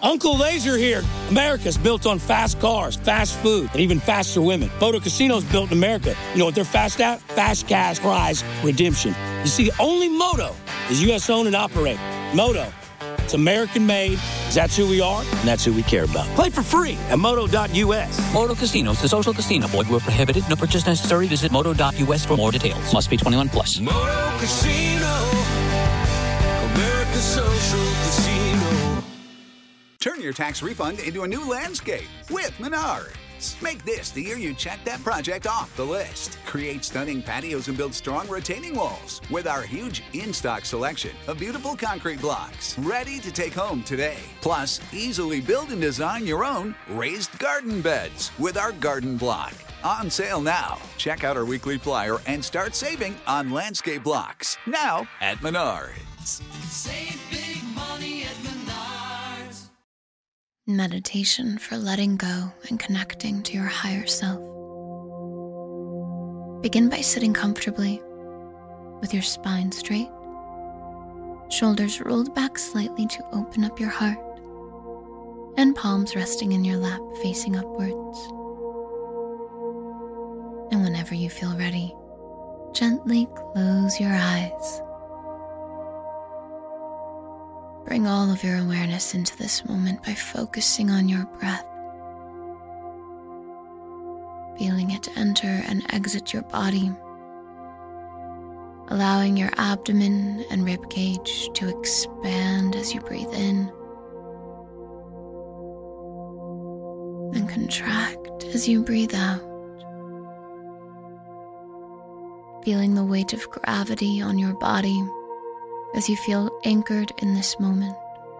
Uncle Laser here. America's built on fast cars, fast food, and even faster women. Moto Casino's built in America. You know what they're fast at? Fast cash prize redemption. You see, only Moto is U.S. owned and operated. Moto, it's American made. That's who we are, and that's who we care about. Play for free at moto.us. Moto Casinos, the social casino. Void where prohibited. No purchase necessary. Visit moto.us for more details. Must be 21 plus. Moto Casino, America's social casino. Turn your tax refund into a new landscape with Menards. Make this the year you check that project off the list. Create stunning patios and build strong retaining walls with our huge in-stock selection of beautiful concrete blocks ready to take home today. Plus, easily build and design your own raised garden beds with our garden block. On sale now. Check out our weekly flyer and start saving on landscape blocks. Now at Menards. Save big money at Menards. Meditation for letting go and connecting to your higher self. Begin by sitting comfortably with your spine straight, shoulders rolled back slightly to open up your heart, and palms resting in your lap facing upwards. And whenever you feel ready, gently close your eyes. Bring all of your awareness into this moment by focusing on your breath, feeling it enter and exit your body, allowing your abdomen and rib cage to expand as you breathe in and contract as you breathe out, feeling the weight of gravity on your body as you feel anchored in this moment,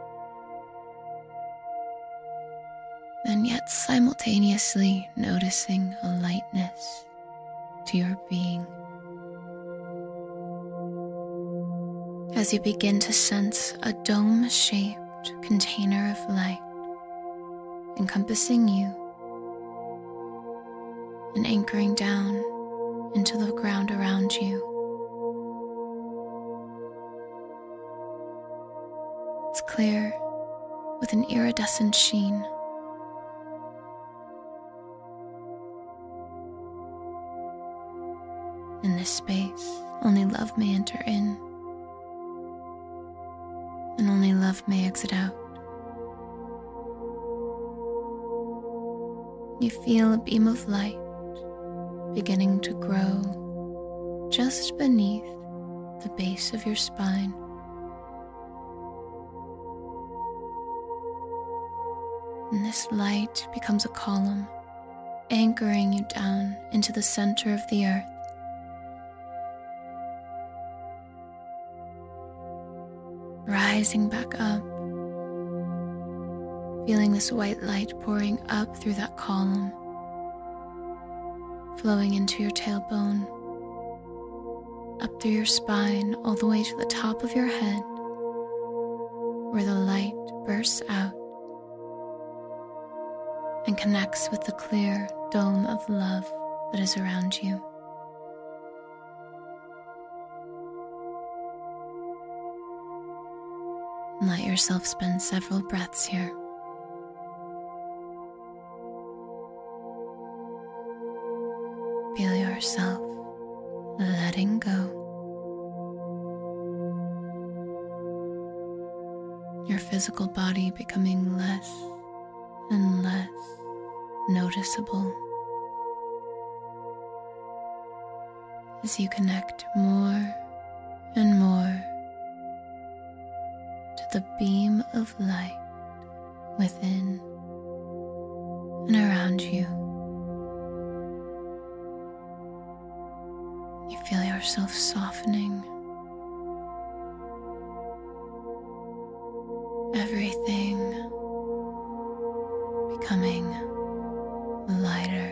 and yet simultaneously noticing a lightness to your being. As you begin to sense a dome-shaped container of light encompassing you and anchoring down into the ground around you. It's clear with an iridescent sheen. In this space, only love may enter in, and only love may exit out. You feel a beam of light beginning to grow just beneath the base of your spine. And this light becomes a column, anchoring you down into the center of the earth. Rising back up, feeling this white light pouring up through that column, flowing into your tailbone, up through your spine, all the way to the top of your head, where the light bursts out and connects with the clear dome of love that is around you. And let yourself spend several breaths here. Feel yourself letting go. Your physical body becoming less and less noticeable as you connect more and more to the beam of light within and around you. You feel yourself softening. Everything becoming lighter.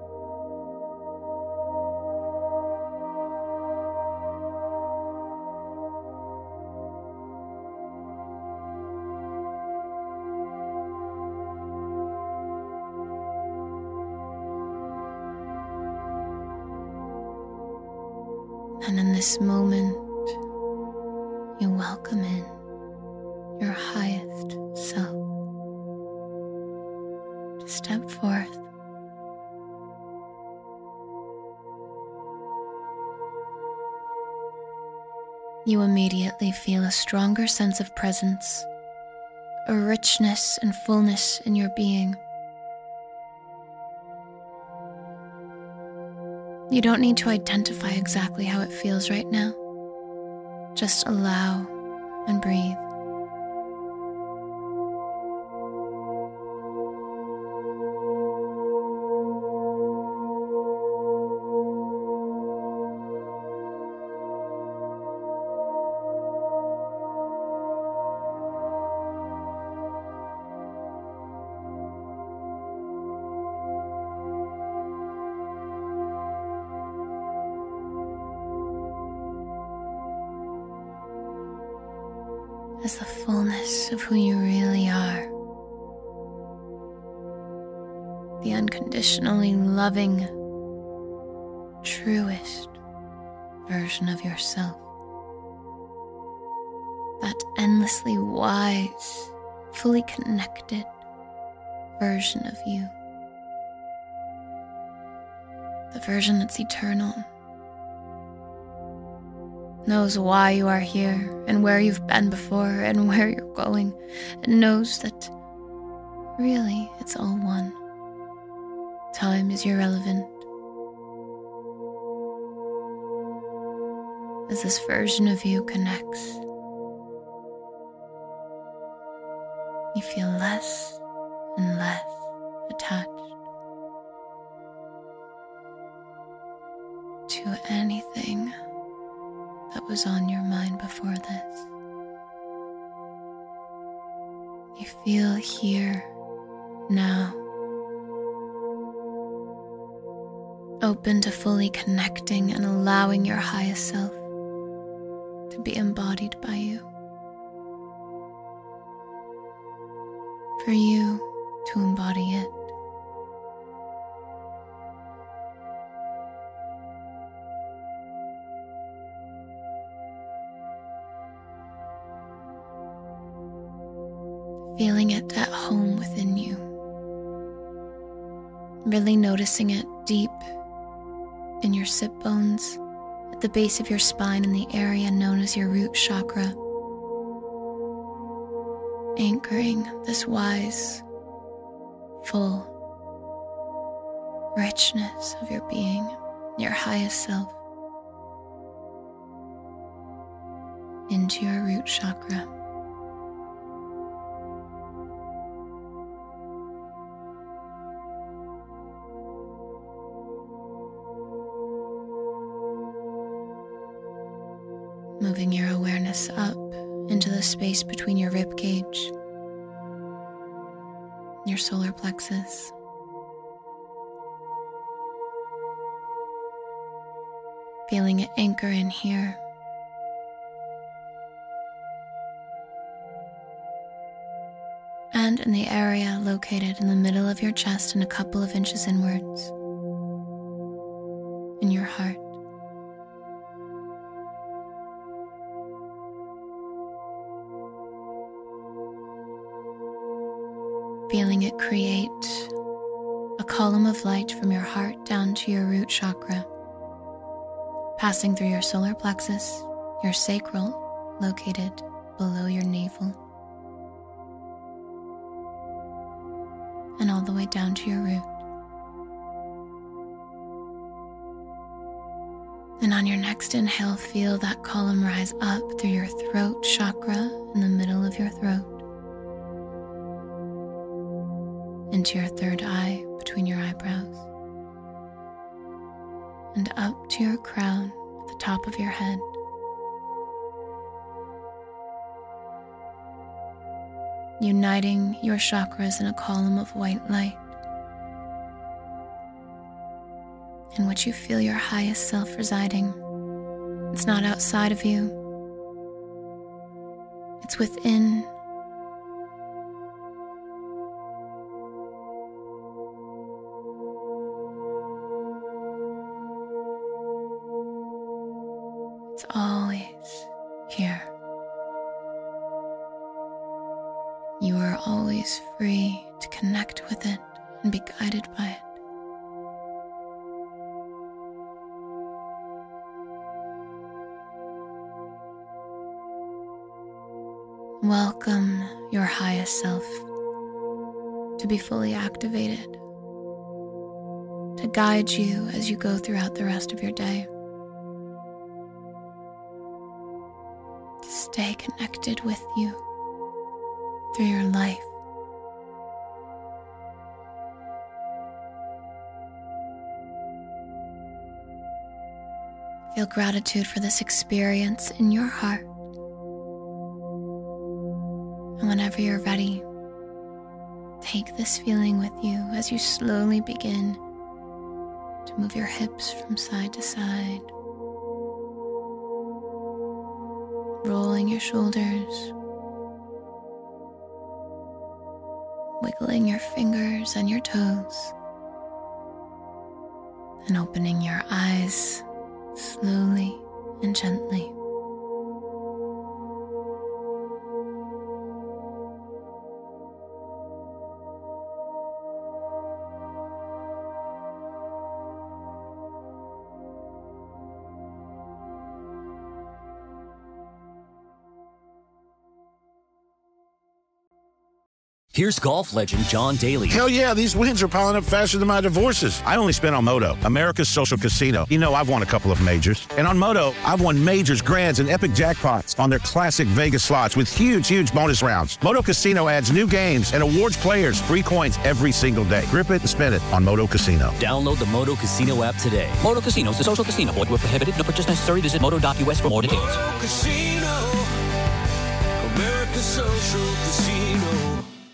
And in this moment, you welcome in your highest self. you immediately feel a stronger sense of presence, a richness and fullness in your being. You don't need to identify exactly how it feels right now. Just allow and breathe. As the fullness of who you really are. The unconditionally loving, truest version of yourself. That endlessly wise, fully connected version of you. The version that's eternal. Knows why you are here and where you've been before and where you're going, and knows that really it's all one. Time is irrelevant. As this version of you connects, you feel less and less attached to anything that was on your mind before this. You feel here, now, open to fully connecting and allowing your highest self to be embodied by you. For you to embody it. Feeling it at home within you. Really noticing it deep in your sit bones, at the base of your spine in the area known as your root chakra. Anchoring this wise, full richness of your being, your highest self, into your root chakra. Moving your awareness up into the space between your rib cage, your solar plexus. Feeling it anchor in here. And in the area located in the middle of your chest and a couple of inches inwards, in your heart. Feeling it create a column of light from your heart down to your root chakra, passing through your solar plexus, your sacral, located below your navel, and all the way down to your root. And on your next inhale, feel that column rise up through your throat chakra in the middle of your throat, into your third eye between your eyebrows, and up to your crown at the top of your head. Uniting your chakras in a column of white light, in which you feel your highest self residing. It's not outside of you. It's within. It's always here. You are always free to connect with it and be guided by it. Welcome your highest self to be fully activated, to guide you as you go throughout the rest of your day. To stay connected with you through your life. Feel gratitude for this experience in your heart. And whenever you're ready, take this feeling with you as you slowly begin to move your hips from side to side, rolling your shoulders, wiggling your fingers and your toes, and opening your eyes slowly and gently. Here's golf legend John Daly. Hell yeah, these wins are piling up faster than my divorces. I only spent on Moto, America's social casino. You know, I've won a couple of majors. And on Moto, I've won majors, grands, and epic jackpots on their classic Vegas slots with huge bonus rounds. Moto Casino adds new games and awards players free coins every single day. Grip it and spin it on Moto Casino. Download the Moto Casino app today. Moto Casino is a social casino. Void where prohibited. No purchase necessary. Visit moto.us for more details. Moto Casino, America's social casino.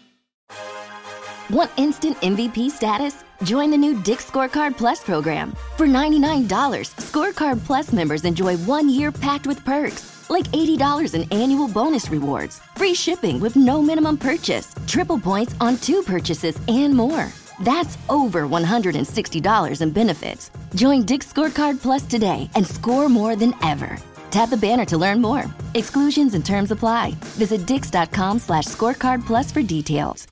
Want instant MVP status? Join the new Dick's Scorecard Plus program. For $99, Scorecard Plus members enjoy 1 year packed with perks, like $80 in annual bonus rewards, free shipping with no minimum purchase, triple points on 2 purchases, and more. That's over $160 in benefits. Join Dick's Scorecard Plus today and score more than ever. Tap the banner to learn more. Exclusions and terms apply. Visit dix.com/scorecard plus for details.